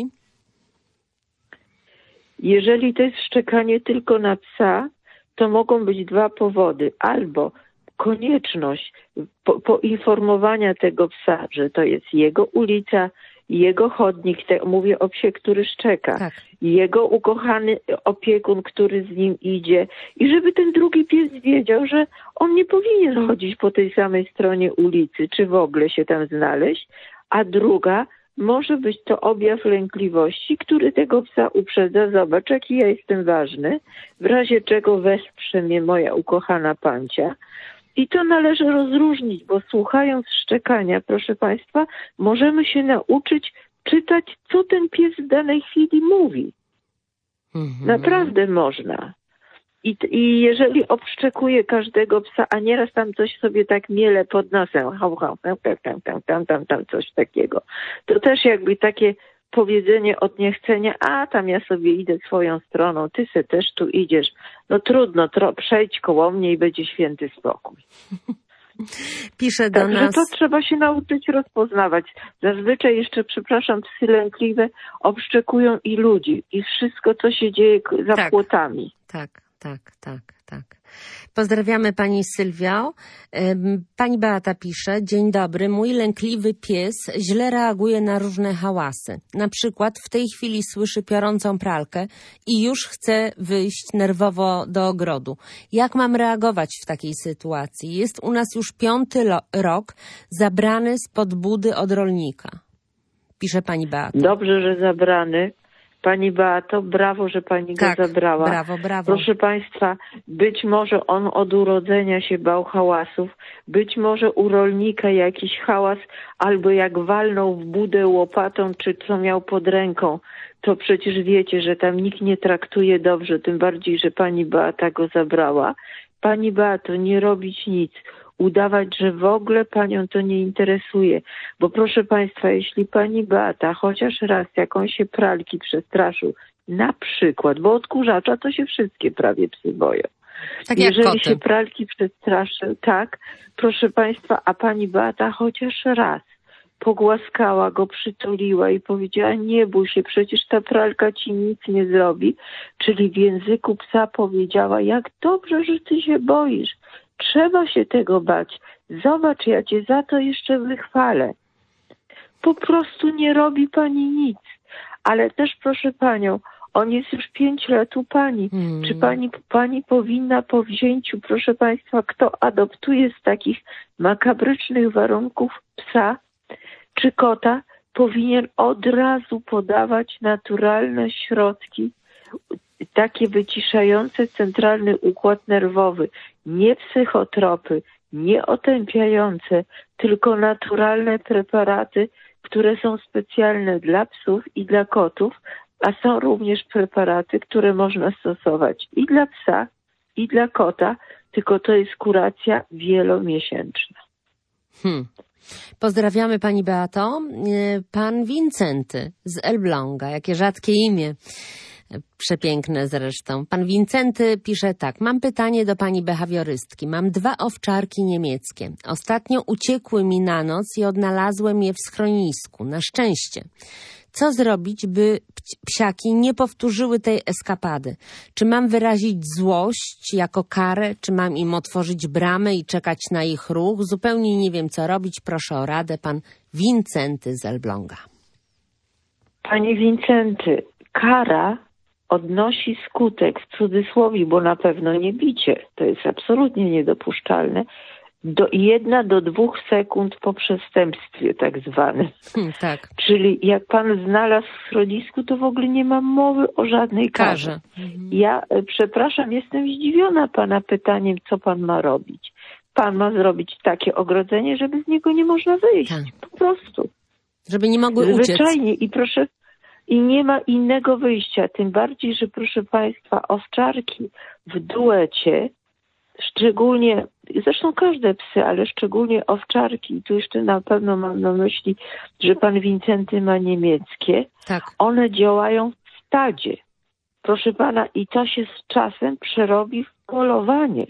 [SPEAKER 3] Jeżeli to jest szczekanie tylko na psa, to mogą być dwa powody. Albo konieczność po, poinformowania tego psa, że to jest jego ulica, jego chodnik, te, mówię o psie, który szczeka, tak. jego ukochany opiekun, który z nim idzie i żeby ten drugi pies wiedział, że on nie powinien chodzić po tej samej stronie ulicy, czy w ogóle się tam znaleźć, a druga może być to objaw lękliwości, który tego psa uprzedza. Zobacz, jaki ja jestem ważny, w razie czego wesprze mnie moja ukochana pancia. I to należy rozróżnić, bo słuchając szczekania, proszę państwa, możemy się nauczyć czytać, co ten pies w danej chwili mówi. Mhm. Naprawdę można. I, I jeżeli obszczekuje każdego psa, a nieraz tam coś sobie tak miele pod nosem, hał, hał, tam, tam, tam, tam, tam, tam, coś takiego, to też jakby takie powiedzenie od niechcenia, a tam ja sobie idę swoją stroną, ty se też tu idziesz. No trudno, tro, przejdź koło mnie i będzie święty spokój.
[SPEAKER 2] Pisze do
[SPEAKER 3] Także
[SPEAKER 2] nas...
[SPEAKER 3] to trzeba się nauczyć rozpoznawać. Zazwyczaj jeszcze, przepraszam, psy lękliwe obszczekują i ludzi, i wszystko, co się dzieje za
[SPEAKER 2] Tak.
[SPEAKER 3] płotami.
[SPEAKER 2] Tak, tak, tak, tak. Pozdrawiamy pani Sylwio. Ym, Pani Beata pisze: dzień dobry, mój lękliwy pies źle reaguje na różne hałasy. Na przykład w tej chwili słyszy piorącą pralkę i już chce wyjść nerwowo do ogrodu. Jak mam reagować w takiej sytuacji? Jest u nas już piąty lo- rok zabrany spod budy od rolnika. Pisze pani Beata.
[SPEAKER 3] Dobrze, że zabrany. Pani Beato, brawo, że pani
[SPEAKER 2] Tak,
[SPEAKER 3] go zabrała.
[SPEAKER 2] brawo, brawo.
[SPEAKER 3] Proszę państwa, być może on od urodzenia się bał hałasów, być może u rolnika jakiś hałas, albo jak walnął w budę łopatą, czy co miał pod ręką, to przecież wiecie, że tam nikt nie traktuje dobrze, tym bardziej, że pani Beata go zabrała. Pani Beato, nie robić nic. Udawać, że w ogóle panią to nie interesuje. Bo proszę państwa, jeśli pani Beata chociaż raz jakąś się pralki przestraszył, na przykład, bo odkurzacza to się wszystkie prawie psy boją.
[SPEAKER 2] Tak jak
[SPEAKER 3] Jeżeli
[SPEAKER 2] koty.
[SPEAKER 3] się pralki przestraszył, tak, proszę państwa, a pani Beata chociaż raz pogłaskała go, przytuliła i powiedziała: nie bój się, przecież ta pralka ci nic nie zrobi. Czyli w języku psa powiedziała: jak dobrze, że ty się boisz. Trzeba się tego bać. Zobacz, ja cię za to jeszcze wychwalę. Po prostu nie robi pani nic. Ale też, proszę panią, on jest już pięć lat u pani.
[SPEAKER 2] Hmm.
[SPEAKER 3] Czy pani, pani powinna po wzięciu, proszę państwa, kto adoptuje z takich makabrycznych warunków psa czy kota, powinien od razu podawać naturalne środki, takie wyciszające centralny układ nerwowy, nie psychotropy, nie otępiające, tylko naturalne preparaty, które są specjalne dla psów i dla kotów, a są również preparaty, które można stosować i dla psa, i dla kota, tylko to jest kuracja wielomiesięczna.
[SPEAKER 2] Hmm. Pozdrawiamy pani Beato. Pan Wincenty z Elbląga. Jakie rzadkie imię. Przepiękne zresztą. Pan Wincenty pisze tak. Mam pytanie do pani behawiorystki. Mam dwa owczarki niemieckie. Ostatnio uciekły mi na noc i odnalazłem je w schronisku. Na szczęście. Co zrobić, by psiaki nie powtórzyły tej eskapady? Czy mam wyrazić złość jako karę? Czy mam im otworzyć bramę i czekać na ich ruch? Zupełnie nie wiem, co robić. Proszę o radę. Pan Wincenty z Elbląga.
[SPEAKER 3] Panie Wincenty, kara odnosi skutek, w cudzysłowie, bo na pewno nie bicie. To jest absolutnie niedopuszczalne. Do jedna do dwóch sekund po przestępstwie tak zwanym.
[SPEAKER 2] Hmm, tak.
[SPEAKER 3] Czyli jak pan znalazł w schronisku, to w ogóle nie ma mowy o żadnej karze.
[SPEAKER 2] Karze. Mhm.
[SPEAKER 3] Ja, e, przepraszam, jestem zdziwiona pana pytaniem, co pan ma robić. Pan ma zrobić takie ogrodzenie, żeby z niego nie można wyjść.
[SPEAKER 2] Tak.
[SPEAKER 3] Po prostu.
[SPEAKER 2] Żeby nie mogły uciec.
[SPEAKER 3] Zwyczajnie. I proszę, i nie ma innego wyjścia. Tym bardziej, że proszę państwa, owczarki w duecie, szczególnie, zresztą każde psy, ale szczególnie owczarki, i tu jeszcze na pewno mam na myśli, że pan Wincenty ma niemieckie,
[SPEAKER 2] Tak.
[SPEAKER 3] one działają w stadzie. Proszę pana, i to się z czasem przerobi w polowanie.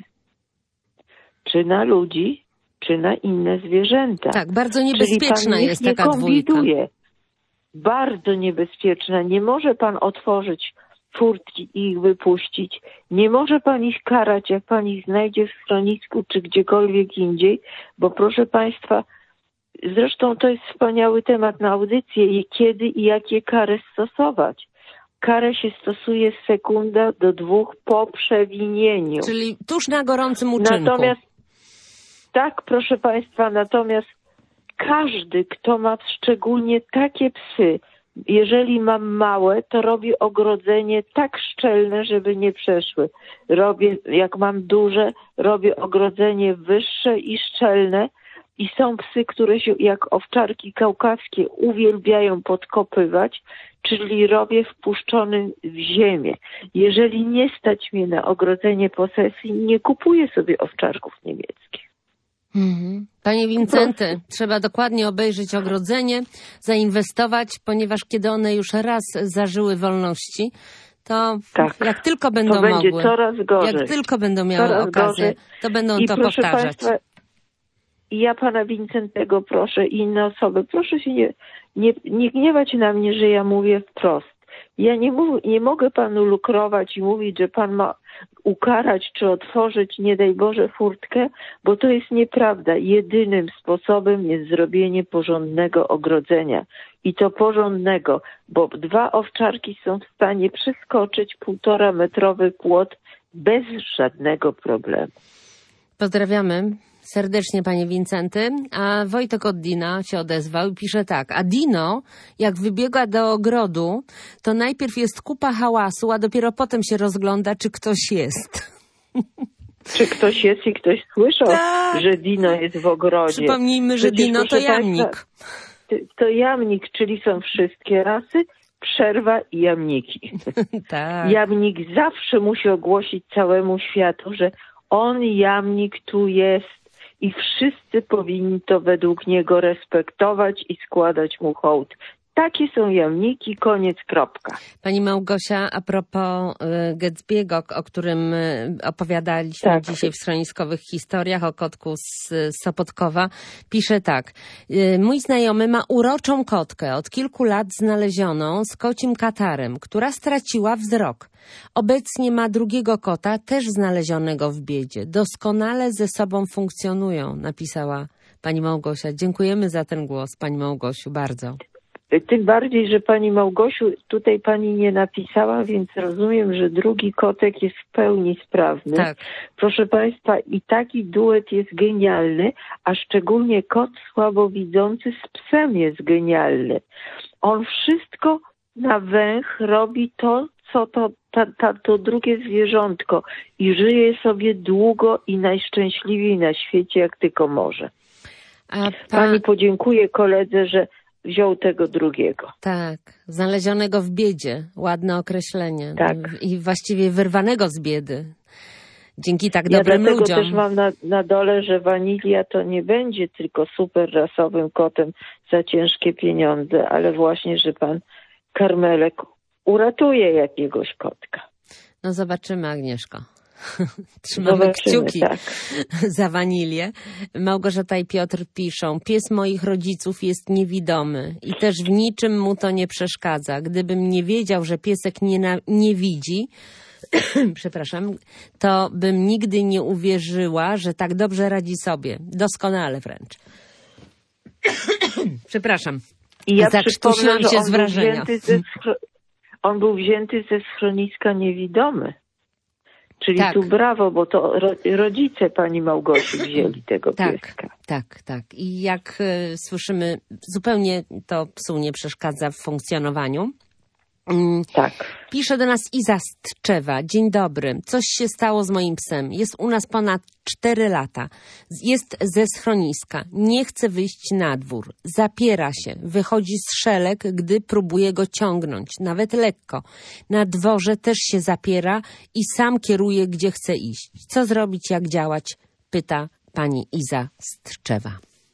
[SPEAKER 3] Czy na ludzi, czy na inne zwierzęta.
[SPEAKER 2] Tak, bardzo
[SPEAKER 3] Czyli
[SPEAKER 2] niebezpieczna
[SPEAKER 3] pan niech
[SPEAKER 2] jest
[SPEAKER 3] nie
[SPEAKER 2] taka dwójka.
[SPEAKER 3] kombinuje. Bardzo niebezpieczna. Nie może pan otworzyć furtki i ich wypuścić. Nie może pan ich karać, jak pan ich znajdzie w schronisku czy gdziekolwiek indziej, bo proszę państwa, zresztą to jest wspaniały temat na audycję, i kiedy i jakie kary stosować. Karę się stosuje z sekunda do dwóch po przewinieniu.
[SPEAKER 2] Czyli tuż na gorącym uczynku.
[SPEAKER 3] Natomiast, tak, proszę państwa, natomiast każdy, kto ma szczególnie takie psy, jeżeli mam małe, to robię ogrodzenie tak szczelne, żeby nie przeszły. Robię, jak mam duże, robię ogrodzenie wyższe i szczelne. I są psy, które się, jak owczarki kaukaskie, uwielbiają podkopywać, czyli robię wpuszczony w ziemię. Jeżeli nie stać mnie na ogrodzenie posesji, nie kupuję sobie owczarków niemieckich.
[SPEAKER 2] Mhm. Panie Wincenty, trzeba dokładnie obejrzeć ogrodzenie, zainwestować, ponieważ kiedy one już raz zażyły wolności, to
[SPEAKER 3] Tak.
[SPEAKER 2] jak tylko będą
[SPEAKER 3] to będzie
[SPEAKER 2] mogły,
[SPEAKER 3] coraz gorzej.
[SPEAKER 2] jak tylko będą miały
[SPEAKER 3] Coraz
[SPEAKER 2] okazję,
[SPEAKER 3] gorzej.
[SPEAKER 2] to będą
[SPEAKER 3] I
[SPEAKER 2] to
[SPEAKER 3] proszę
[SPEAKER 2] powtarzać.
[SPEAKER 3] Państwa, ja pana Wincentego proszę i inne osoby, proszę się nie, nie, nie gniewać na mnie, że ja mówię wprost. Ja nie, mów, nie mogę panu lukrować i mówić, że pan ma ukarać czy otworzyć, nie daj Boże, furtkę, bo to jest nieprawda. Jedynym sposobem jest zrobienie porządnego ogrodzenia. I to porządnego, bo dwa owczarki są w stanie przeskoczyć półtora metrowy płot bez żadnego problemu.
[SPEAKER 2] Pozdrawiamy serdecznie, panie Wincenty. A Wojtek od Dina się odezwał i pisze tak. A Dino, jak wybiega do ogrodu, to najpierw jest kupa hałasu, a dopiero potem się rozgląda, czy ktoś jest.
[SPEAKER 3] Czy ktoś jest i ktoś słyszał,
[SPEAKER 2] Tak.
[SPEAKER 3] że Dino jest w ogrodzie?
[SPEAKER 2] Przypomnijmy, że
[SPEAKER 3] Przecież,
[SPEAKER 2] Dino to
[SPEAKER 3] proszę
[SPEAKER 2] jamnik.
[SPEAKER 3] Państwa, to jamnik, czyli są wszystkie rasy, przerwa i jamniki.
[SPEAKER 2] Tak.
[SPEAKER 3] Jamnik zawsze musi ogłosić całemu światu, że on, jamnik, tu jest i wszyscy powinni to według niego respektować i składać mu hołd. Takie są jamniki, koniec, kropka.
[SPEAKER 2] Pani Małgosia, a propos y, Gatsby'ego, o którym y, opowiadaliśmy
[SPEAKER 3] Tak.
[SPEAKER 2] dzisiaj w schroniskowych historiach, o kotku z y, Sopotkowa, pisze tak. Y, mój znajomy ma uroczą kotkę, od kilku lat znalezioną z kocim katarem, która straciła wzrok. Obecnie ma drugiego kota, też znalezionego w biedzie. Doskonale ze sobą funkcjonują, napisała pani Małgosia. Dziękujemy za ten głos, pani Małgosiu, bardzo.
[SPEAKER 3] Tym bardziej, że pani Małgosiu, tutaj pani nie napisała, więc rozumiem, że drugi kotek jest w pełni sprawny.
[SPEAKER 2] Tak.
[SPEAKER 3] Proszę państwa, i taki duet jest genialny, a szczególnie kot słabowidzący z psem jest genialny. On wszystko na węch robi to, co to, ta, ta, to drugie zwierzątko i żyje sobie długo i najszczęśliwiej na świecie, jak tylko może.
[SPEAKER 2] A pa...
[SPEAKER 3] Pani podziękuję koledze, że wziął tego drugiego.
[SPEAKER 2] Tak, znalezionego w biedzie, ładne określenie.
[SPEAKER 3] Tak.
[SPEAKER 2] I właściwie wyrwanego z biedy. Dzięki tak
[SPEAKER 3] Ja
[SPEAKER 2] dobrym
[SPEAKER 3] dlatego
[SPEAKER 2] ludziom.
[SPEAKER 3] też mam na, na dole, że Wanilia to nie będzie tylko super rasowym kotem za ciężkie pieniądze, ale właśnie, że pan Karmelek uratuje jakiegoś kotka.
[SPEAKER 2] No zobaczymy, Agnieszko. Trzymamy
[SPEAKER 3] Zobaczymy,
[SPEAKER 2] kciuki
[SPEAKER 3] tak.
[SPEAKER 2] za Wanilię. Małgorzata i Piotr piszą. Pies moich rodziców jest niewidomy i też w niczym mu to nie przeszkadza. Gdybym nie wiedział, że piesek nie, na, nie widzi, przepraszam, to bym nigdy nie uwierzyła, że tak dobrze radzi sobie. Doskonale wręcz. Przepraszam.
[SPEAKER 3] I ja
[SPEAKER 2] Zakrztusiłam
[SPEAKER 3] przypomnę, że
[SPEAKER 2] się
[SPEAKER 3] on
[SPEAKER 2] z
[SPEAKER 3] był
[SPEAKER 2] wrażenia.
[SPEAKER 3] wzięty ze schro... On był wzięty ze schroniska niewidomy. Czyli
[SPEAKER 2] Tak.
[SPEAKER 3] tu brawo, bo to ro... rodzice pani Małgosi wzięli tego
[SPEAKER 2] Tak,
[SPEAKER 3] pieska.
[SPEAKER 2] tak, tak. I jak y, słyszymy, zupełnie to psu nie przeszkadza w funkcjonowaniu. Mm,
[SPEAKER 3] Tak.
[SPEAKER 2] Pisze do nas Iza z Tczewa. Dzień dobry. Coś się stało z moim psem. Jest u nas ponad cztery lata. Jest ze schroniska. Nie chce wyjść na dwór. Zapiera się. Wychodzi z szelek, gdy próbuje go ciągnąć. Nawet lekko. Na dworze też się zapiera i sam kieruje, gdzie chce iść. Co zrobić, jak działać? Pyta pani Iza z Tczewa.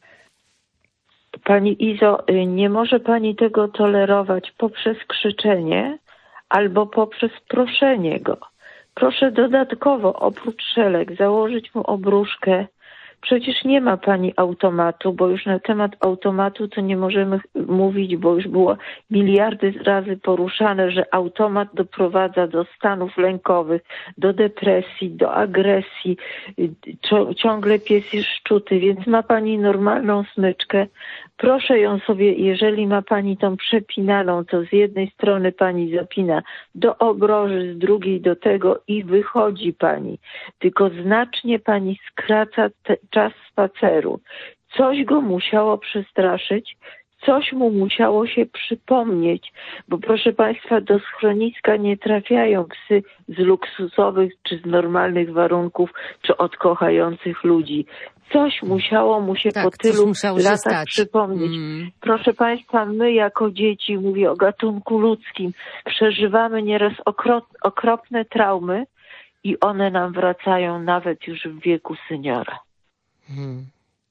[SPEAKER 3] Pani Izo, nie może pani tego tolerować poprzez krzyczenie albo poprzez proszenie go. Proszę dodatkowo oprócz szelek założyć mu obruszkę. Przecież nie ma pani automatu, bo już na temat automatu to nie możemy mówić, bo już było miliardy razy poruszane, że automat doprowadza do stanów lękowych, do depresji, do agresji. Ciągle pies jest szczuty, więc ma pani normalną smyczkę. Proszę ją sobie, jeżeli ma pani tą przepinaną, to z jednej strony pani zapina do obroży, z drugiej do tego i wychodzi pani. Tylko znacznie pani skraca te, czas spaceru. Coś go musiało przestraszyć, coś mu musiało się przypomnieć, bo proszę państwa, do schroniska nie trafiają psy z luksusowych czy z normalnych warunków, czy od kochających ludzi. Coś musiało mu się
[SPEAKER 2] Tak,
[SPEAKER 3] po
[SPEAKER 2] coś
[SPEAKER 3] tylu
[SPEAKER 2] musiało się
[SPEAKER 3] latach
[SPEAKER 2] stać.
[SPEAKER 3] przypomnieć.
[SPEAKER 2] Mm.
[SPEAKER 3] Proszę państwa, my jako dzieci, mówię o gatunku ludzkim, przeżywamy nieraz okro, okropne traumy i one nam wracają nawet już w wieku seniora.
[SPEAKER 2] Hmm.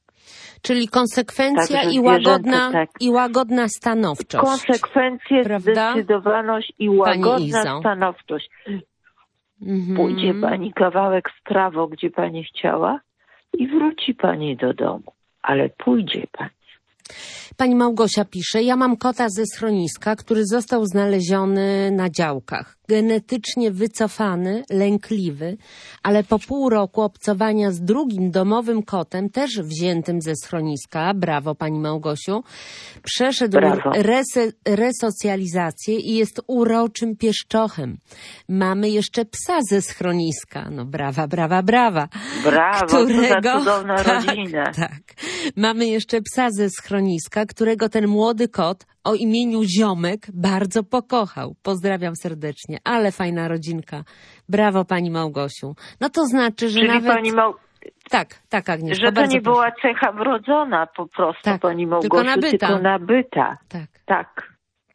[SPEAKER 2] Czyli konsekwencja
[SPEAKER 3] Także
[SPEAKER 2] i łagodna,
[SPEAKER 3] tak.
[SPEAKER 2] i łagodna stanowczość.
[SPEAKER 3] Konsekwencje,
[SPEAKER 2] Prawda?
[SPEAKER 3] zdecydowaność i
[SPEAKER 2] Pani
[SPEAKER 3] łagodna
[SPEAKER 2] Izo.
[SPEAKER 3] stanowczość.
[SPEAKER 2] Mhm.
[SPEAKER 3] Pójdzie pani kawałek w prawo, gdzie pani chciała i wróci pani do domu. Ale pójdzie pani.
[SPEAKER 2] Pani Małgosia pisze, ja mam kota ze schroniska, który został znaleziony na działkach. Genetycznie wycofany, lękliwy, ale po pół roku obcowania z drugim domowym kotem, też wziętym ze schroniska, brawo pani Małgosiu, przeszedł
[SPEAKER 3] Brawo.
[SPEAKER 2] rese, resocjalizację i jest uroczym pieszczochem. Mamy jeszcze psa ze schroniska. No brawa, brawa, brawa.
[SPEAKER 3] Brawo,
[SPEAKER 2] którego,
[SPEAKER 3] to za cudowna
[SPEAKER 2] tak,
[SPEAKER 3] rodzina.
[SPEAKER 2] Tak. Mamy jeszcze psa ze schroniska, którego ten młody kot o imieniu Ziomek bardzo pokochał. Pozdrawiam serdecznie. Ale fajna rodzinka. Brawo pani Małgosiu. No to znaczy, że
[SPEAKER 3] Czyli
[SPEAKER 2] nawet...
[SPEAKER 3] pani Mał...
[SPEAKER 2] Tak, tak Agnieszka,
[SPEAKER 3] że to
[SPEAKER 2] bardzo
[SPEAKER 3] nie
[SPEAKER 2] proszę.
[SPEAKER 3] była cecha wrodzona po prostu,
[SPEAKER 2] Tak,
[SPEAKER 3] pani Małgosiu,
[SPEAKER 2] tylko nabyta.
[SPEAKER 3] tylko nabyta.
[SPEAKER 2] Tak.
[SPEAKER 3] Tak.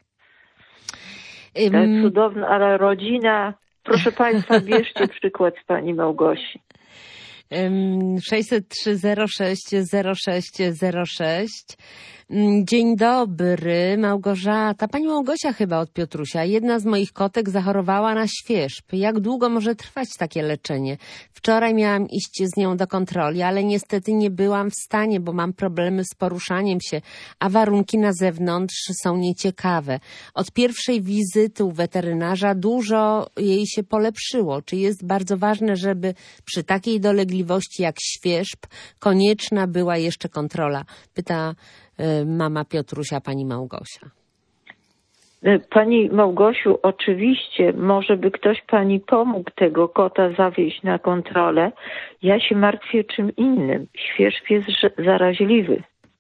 [SPEAKER 3] To
[SPEAKER 2] Ym,
[SPEAKER 3] jest cudowna, ale rodzina... Proszę państwa, bierzcie przykład z pani Małgosi.
[SPEAKER 2] ym, sześćset trzy zero sześć zero sześć zero sześć. Ym, Dzień dobry, Małgorzata. Pani Małgosia chyba od Piotrusia. Jedna z moich kotek zachorowała na świerzb. Jak długo może trwać takie leczenie? Wczoraj miałam iść z nią do kontroli, ale niestety nie byłam w stanie, bo mam problemy z poruszaniem się, a warunki na zewnątrz są nieciekawe. Od pierwszej wizyty u weterynarza dużo jej się polepszyło. Czy jest bardzo ważne, żeby przy takiej dolegliwości jak świerzb konieczna była jeszcze kontrola? Pyta y, mama Piotrusia, pani Małgosia.
[SPEAKER 3] Pani Małgosiu, oczywiście, może by ktoś pani pomógł tego kota zawieźć na kontrolę. Ja się martwię czym innym. Świerzb jest ż- zaraźliwy.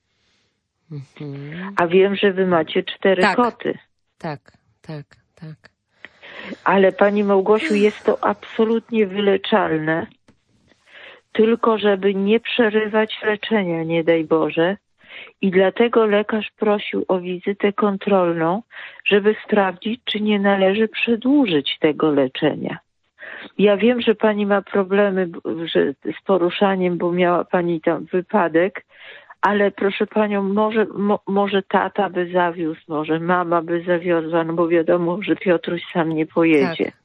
[SPEAKER 2] Mhm.
[SPEAKER 3] A wiem, że wy macie cztery
[SPEAKER 2] Tak.
[SPEAKER 3] koty.
[SPEAKER 2] Tak, tak, tak.
[SPEAKER 3] Ale pani Małgosiu, jest to absolutnie wyleczalne. Tylko żeby nie przerywać leczenia, nie daj Boże. I dlatego lekarz prosił o wizytę kontrolną, żeby sprawdzić, czy nie należy przedłużyć tego leczenia. Ja wiem, że pani ma problemy b- że z poruszaniem, bo miała pani tam wypadek, ale proszę panią, może, mo, może tata by zawiózł, może mama by zawiozła, no bo wiadomo, że Piotruś sam nie pojedzie.
[SPEAKER 2] Tak.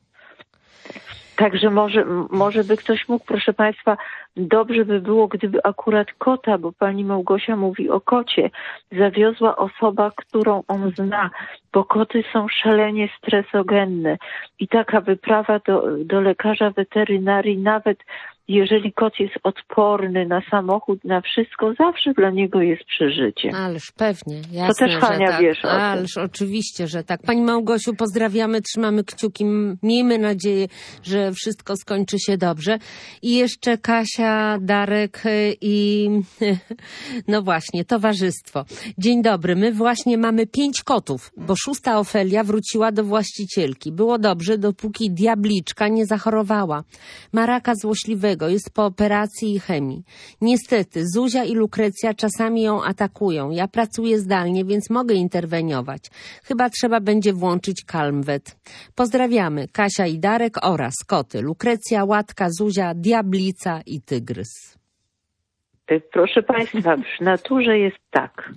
[SPEAKER 3] Także może, może by ktoś mógł, proszę państwa, dobrze by było, gdyby akurat kota, bo pani Małgosia mówi o kocie, zawiozła osoba, którą on zna, bo koty są szalenie stresogenne i taka wyprawa do, do lekarza weterynarii, nawet jeżeli kot jest odporny na samochód, na wszystko, zawsze dla niego jest przeżycie.
[SPEAKER 2] Ależ pewnie, jasne,
[SPEAKER 3] też Hania
[SPEAKER 2] że tak.
[SPEAKER 3] wiesz o tym.
[SPEAKER 2] Ależ oczywiście, że tak. Pani Małgosiu, pozdrawiamy, trzymamy kciuki. M- Miejmy nadzieję, że wszystko skończy się dobrze. I jeszcze Kasia, Darek y, i no właśnie, towarzystwo. Dzień dobry, my właśnie mamy pięć kotów, bo szósta Ofelia wróciła do właścicielki. Było dobrze, dopóki diabliczka nie zachorowała. Ma raka złośliwego, jest po operacji i chemii. Niestety, Zuzia i Lukrecja czasami ją atakują. Ja pracuję zdalnie, więc mogę interweniować. Chyba trzeba będzie włączyć Calmvet. Pozdrawiamy, Kasia i Darek oraz koty. Lukrecja, Łatka, Zuzia, Diablica i Tygrys.
[SPEAKER 3] Proszę państwa, w naturze jest tak,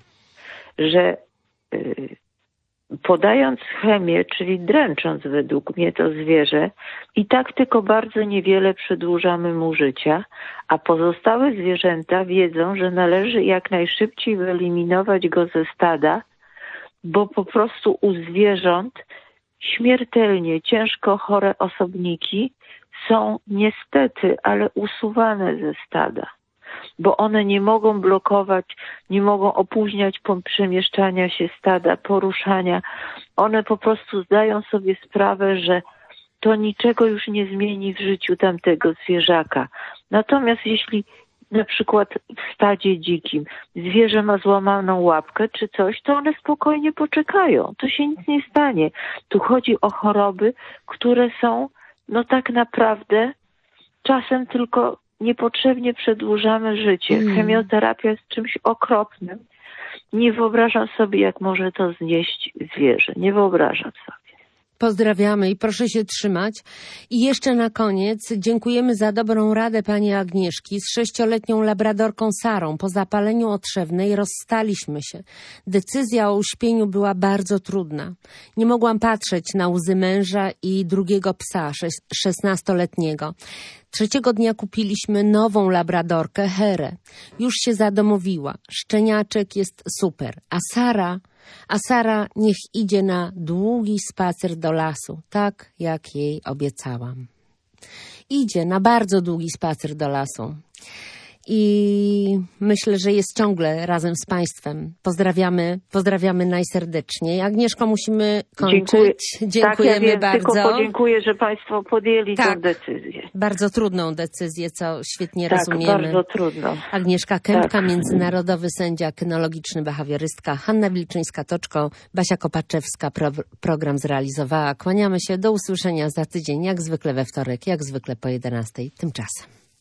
[SPEAKER 3] że y, podając chemię, czyli dręcząc według mnie to zwierzę, i tak tylko bardzo niewiele przedłużamy mu życia, a pozostałe zwierzęta wiedzą, że należy jak najszybciej wyeliminować go ze stada, bo po prostu u zwierząt śmiertelnie ciężko chore osobniki są niestety, ale usuwane ze stada, bo one nie mogą blokować, nie mogą opóźniać przemieszczania się stada, poruszania. One po prostu zdają sobie sprawę, że to niczego już nie zmieni w życiu tamtego zwierzaka. Natomiast jeśli na przykład w stadzie dzikim zwierzę ma złamaną łapkę czy coś, to one spokojnie poczekają. To się nic nie stanie. Tu chodzi o choroby, które są, no tak naprawdę, czasem tylko niepotrzebnie przedłużamy życie.
[SPEAKER 2] Mm.
[SPEAKER 3] Chemioterapia jest czymś okropnym. Nie wyobrażam sobie, jak może to znieść zwierzę. Nie wyobrażam sobie.
[SPEAKER 2] Pozdrawiamy i proszę się trzymać. I jeszcze na koniec dziękujemy za dobrą radę pani Agnieszki. Z sześcioletnią labradorką Sarą po zapaleniu otrzewnej rozstaliśmy się. Decyzja o uśpieniu była bardzo trudna. Nie mogłam patrzeć na łzy męża i drugiego psa, szesnastoletniego. Trzeciego dnia kupiliśmy nową labradorkę, Herę. Już się zadomowiła. Szczeniaczek jest super. A Sara... A Sara niech idzie na długi spacer do lasu, tak jak jej obiecałam. Idzie na bardzo długi spacer do lasu. I myślę, że jest ciągle razem z państwem. Pozdrawiamy, pozdrawiamy najserdeczniej. Agnieszko, musimy kończyć.
[SPEAKER 3] Dziękuję.
[SPEAKER 2] Dziękujemy
[SPEAKER 3] tak, ja wiem,
[SPEAKER 2] bardzo.
[SPEAKER 3] Tylko podziękuję, że państwo podjęli
[SPEAKER 2] tak,
[SPEAKER 3] tę decyzję.
[SPEAKER 2] Bardzo trudną decyzję, co świetnie
[SPEAKER 3] tak,
[SPEAKER 2] rozumiemy.
[SPEAKER 3] Tak, bardzo trudną.
[SPEAKER 2] Agnieszka Kępka,
[SPEAKER 3] tak.
[SPEAKER 2] międzynarodowy sędzia, kynologiczny behawiorystka, Hanna Wilczyńska-Toczko, Basia Kopaczewska pro, program zrealizowała. Kłaniamy się, do usłyszenia za tydzień, jak zwykle we wtorek, jak zwykle po jedenastej. Tymczasem.